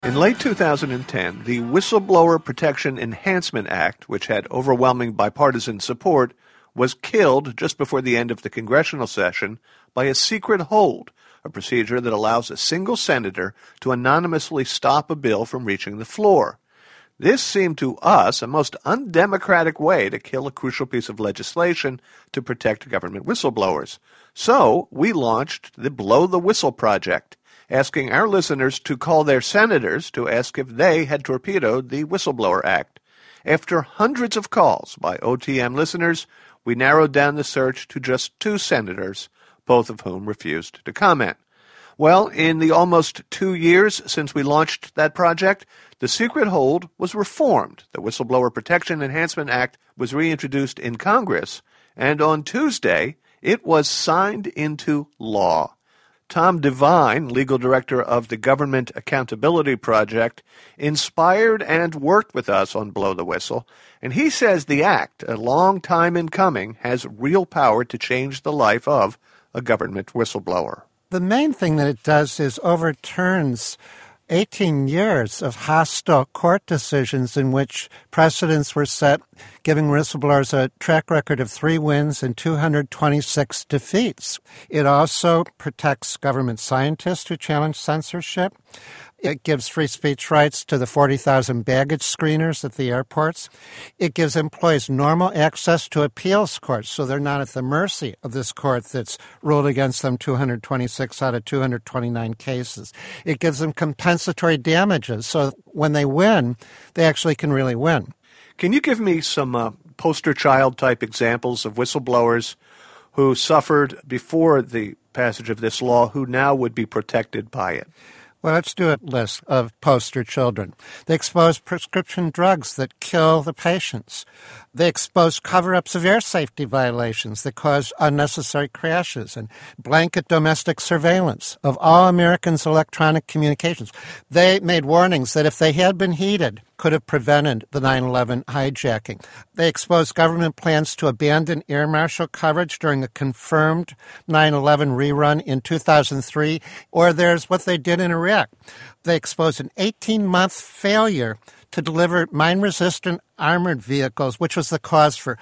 In late 2010, the Whistleblower Protection Enhancement Act, which had overwhelming bipartisan support, was killed just before the end of the congressional session by a secret hold, a procedure that allows a single senator to anonymously stop a bill from reaching the floor. This seemed to us a most undemocratic way to kill a crucial piece of legislation to protect government whistleblowers. So we launched the Blow the Whistle Project, asking our listeners to call their senators to ask if they had torpedoed the Whistleblower Act. After hundreds of calls by OTM listeners, we narrowed down the search to just 2 senators, both of whom refused to comment. Well, in the almost 2 years since we launched that project, the secret hold was reformed. The Whistleblower Protection Enhancement Act was reintroduced in Congress, and on Tuesday, it was signed into law. Tom Devine, legal director of the Government Accountability Project, inspired and worked with us on Blow the Whistle, and he says the act, a long time in coming, has real power to change the life of a government whistleblower. The main thing that it does is overturns 18 years of hostile court decisions in which precedents were set, giving whistleblowers a track record of 3 wins and 226 defeats. It also protects government scientists who challenge censorship. It gives free speech rights to the 40,000 baggage screeners at the airports. It gives employees normal access to appeals courts, so they're not at the mercy of this court that's ruled against them 226 out of 229 cases. It gives them compensatory damages, so when they win, they actually can really win. Can you give me some poster child type examples of whistleblowers who suffered before the passage of this law who now would be protected by it? Well, let's do a list of poster children. They expose prescription drugs that kill the patients. They expose cover-ups of air safety violations that cause unnecessary crashes and blanket domestic surveillance of all Americans' electronic communications. They made warnings that if they had been heeded, could have prevented the 9/11 hijacking. They exposed government plans to abandon air marshal coverage during a confirmed 9/11 rerun in 2003, or there's what they did in Iraq. They exposed an 18-month failure to deliver mine-resistant armored vehicles, which was the cause for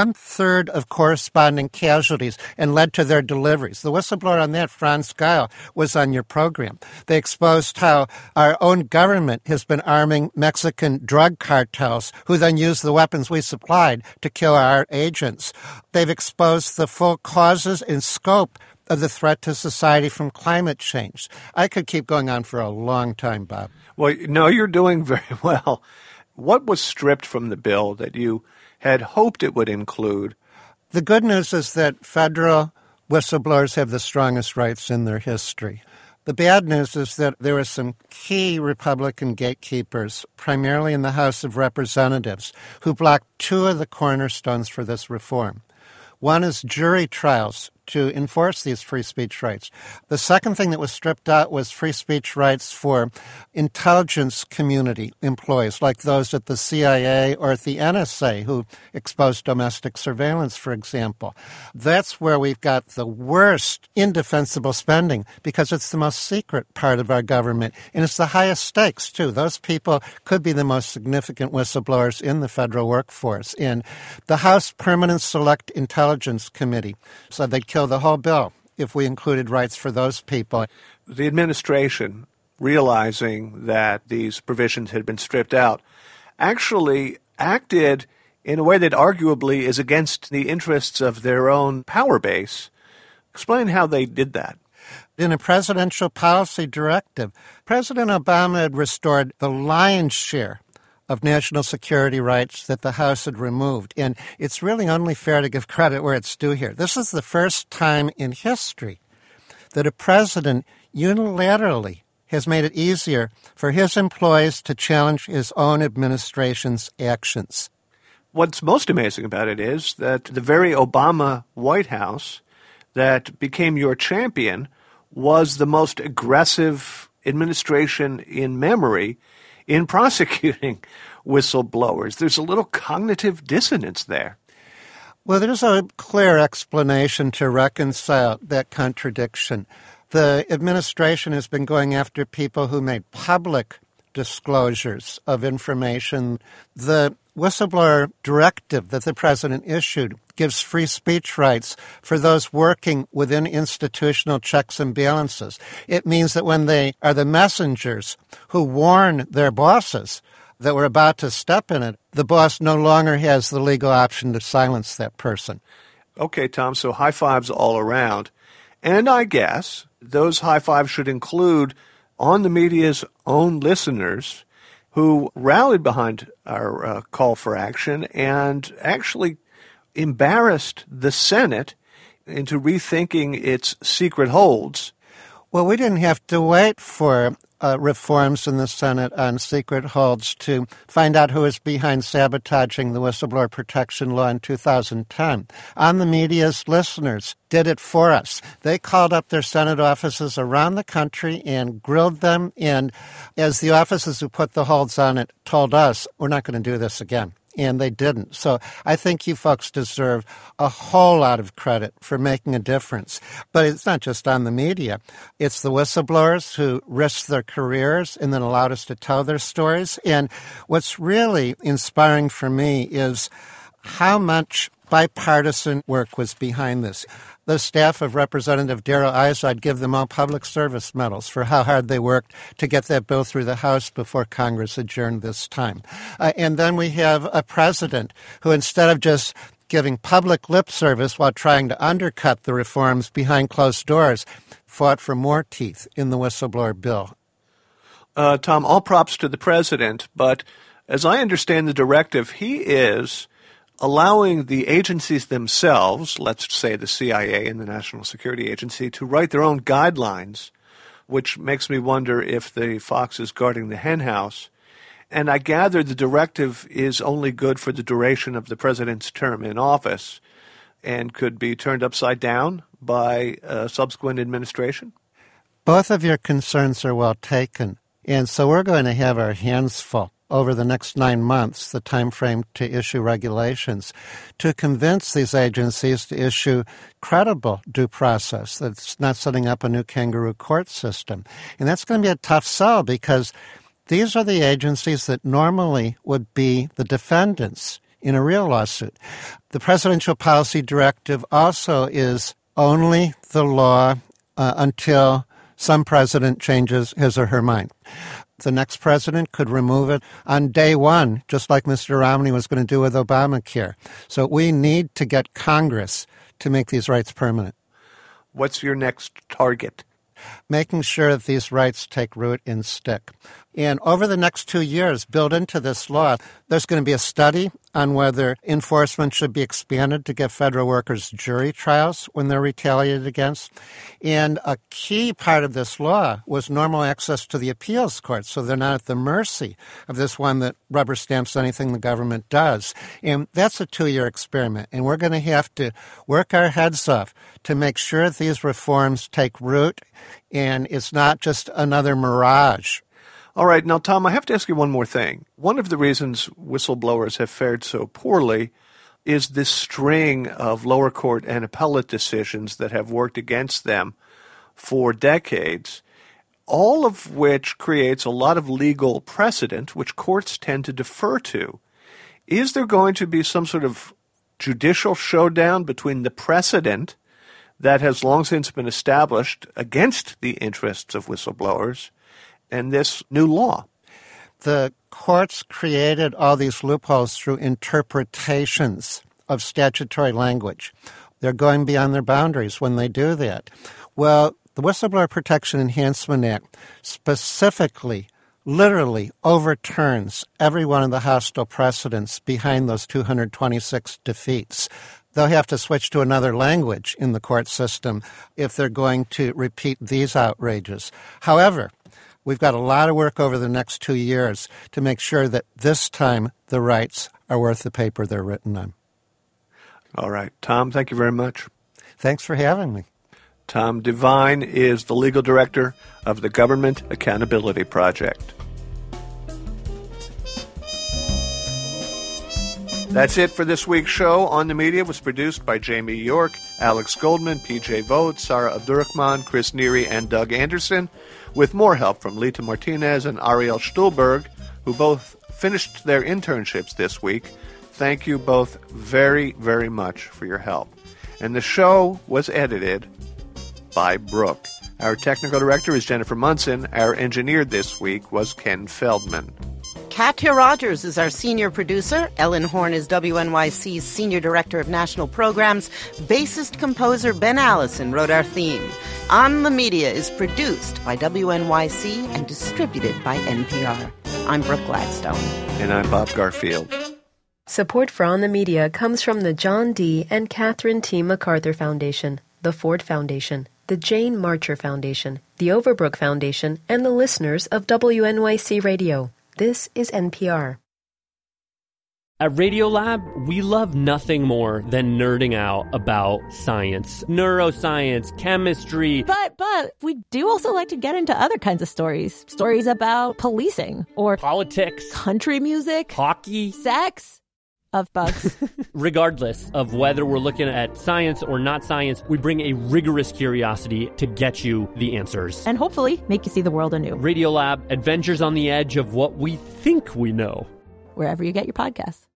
1/3 of corresponding casualties and led to their deliveries. The whistleblower on that, Franz Geil, was on your program. They exposed how our own government has been arming Mexican drug cartels, who then use the weapons we supplied to kill our agents. They've exposed the full causes and scope of the threat to society from climate change. I could keep going on for a long time, Bob. Well, no, you're doing very well. What was stripped from the bill that you had hoped it would include? The good news is that federal whistleblowers have the strongest rights in their history. The bad news is that there were some key Republican gatekeepers, primarily in the House of Representatives, who blocked 2 of the cornerstones for this reform. One is jury trials to enforce these free speech rights. The second thing that was stripped out was free speech rights for intelligence community employees, like those at the CIA or at the NSA who exposed domestic surveillance, for example. That's where we've got the worst indefensible spending because it's the most secret part of our government, and it's the highest stakes, too. Those people could be the most significant whistleblowers in the federal workforce. And the House Permanent Select Intelligence Committee said they'd kill the whole bill if we included rights for those people. The administration, realizing that these provisions had been stripped out, actually acted in a way that arguably is against the interests of their own power base. Explain how they did that. In a presidential policy directive, President Obama had restored the lion's share of national security rights that the House had removed. And it's really only fair to give credit where it's due here. This is the first time in history that a president unilaterally has made it easier for his employees to challenge his own administration's actions. What's most amazing about it is that the very Obama White House that became your champion was the most aggressive administration in memory in prosecuting whistleblowers. There's a little cognitive dissonance there. Well, there's a clear explanation to reconcile that contradiction. The administration has been going after people who made public disclosures of information. The whistleblower directive that the president issued gives free speech rights for those working within institutional checks and balances. It means that when they are the messengers who warn their bosses that we're about to step in it, the boss no longer has the legal option to silence that person. Okay, Tom, so high fives all around. And I guess those high fives should include on the media's own listeners who rallied behind our call for action and actually embarrassed the Senate into rethinking its secret holds. Well, we didn't have to wait for reforms in the Senate on secret holds to find out who was behind sabotaging the whistleblower protection law in 2010. On the media's listeners did it for us. They called up their Senate offices around the country and grilled them. And as the offices who put the holds on it told us, we're not going to do this again. And they didn't. So I think you folks deserve a whole lot of credit for making a difference. But it's not just on the media. It's the whistleblowers who risked their careers and then allowed us to tell their stories. And what's really inspiring for me is how much bipartisan work was behind this. The staff of Representative Darrell Issa, I'd give them all public service medals for how hard they worked to get that bill through the House before Congress adjourned this time. And then we have a president who, instead of just giving public lip service while trying to undercut the reforms behind closed doors, fought for more teeth in the whistleblower bill. Tom, all props to the president, but as I understand the directive, he is allowing the agencies themselves, let's say the CIA and the National Security Agency, to write their own guidelines, which makes me wonder if the fox is guarding the henhouse. And I gather the directive is only good for the duration of the president's term in office and could be turned upside down by a subsequent administration? Both of your concerns are well taken. And so we're going to have our hands full over the next 9 months, the time frame to issue regulations, to convince these agencies to issue credible due process that's not setting up a new kangaroo court system. And that's going to be a tough sell because these are the agencies that normally would be the defendants in a real lawsuit. The Presidential Policy Directive also is only the law until some president changes his or her mind. The next president could remove it on day one, just like Mr. Romney was going to do with Obamacare. So we need to get Congress to make these rights permanent. What's your next target? Making sure that these rights take root and stick. And over the next 2 years, built into this law, there's going to be a study on whether enforcement should be expanded to give federal workers jury trials when they're retaliated against. And a key part of this law was normal access to the appeals court, so they're not at the mercy of this one that rubber stamps anything the government does. And that's a 2-year experiment, and we're going to have to work our heads off to make sure that these reforms take root and it's not just another mirage. All right. Now, Tom, I have to ask you one more thing. One of the reasons whistleblowers have fared so poorly is this string of lower court and appellate decisions that have worked against them for decades, all of which creates a lot of legal precedent, which courts tend to defer to. Is there going to be some sort of judicial showdown between the precedent that has long since been established against the interests of whistleblowers and this new law? The courts created all these loopholes through interpretations of statutory language. They're going beyond their boundaries when they do that. Well, the Whistleblower Protection Enhancement Act specifically, literally overturns every one of the hostile precedents behind those 226 defeats. They'll have to switch to another language in the court system if they're going to repeat these outrages. However, we've got a lot of work over the next 2 years to make sure that this time the rights are worth the paper they're written on. All right. Tom, thank you very much. Thanks for having me. Tom Devine is the legal director of the Government Accountability Project. That's it for this week's show. On the Media was produced by Jamie York, Alex Goldman, PJ Vogt, Sarah Abdurrahman, Chris Neary, and Doug Anderson, with more help from Lita Martinez and Ariel Stuhlberg, who both finished their internships this week. Thank you both very, very much for your help. And the show was edited by Brooke. Our technical director is Jennifer Munson. Our engineer this week was Ken Feldman. Katya Rogers is our senior producer. Ellen Horn is WNYC's senior director of national programs. Bassist composer Ben Allison wrote our theme. On the Media is produced by WNYC and distributed by NPR. I'm Brooke Gladstone. And I'm Bob Garfield. Support for On the Media comes from the John D. and Catherine T. MacArthur Foundation, the Ford Foundation, the Jane Marcher Foundation, the Overbrook Foundation, and the listeners of WNYC Radio. This is NPR. At Radiolab, we love nothing more than nerding out about science, neuroscience, chemistry. But we do also like to get into other kinds of stories. Stories about policing or politics, country music, hockey, sex, of bugs. Regardless of whether we're looking at science or not science, we bring a rigorous curiosity to get you the answers. And hopefully make you see the world anew. Radiolab, adventures on the edge of what we think we know. Wherever you get your podcasts.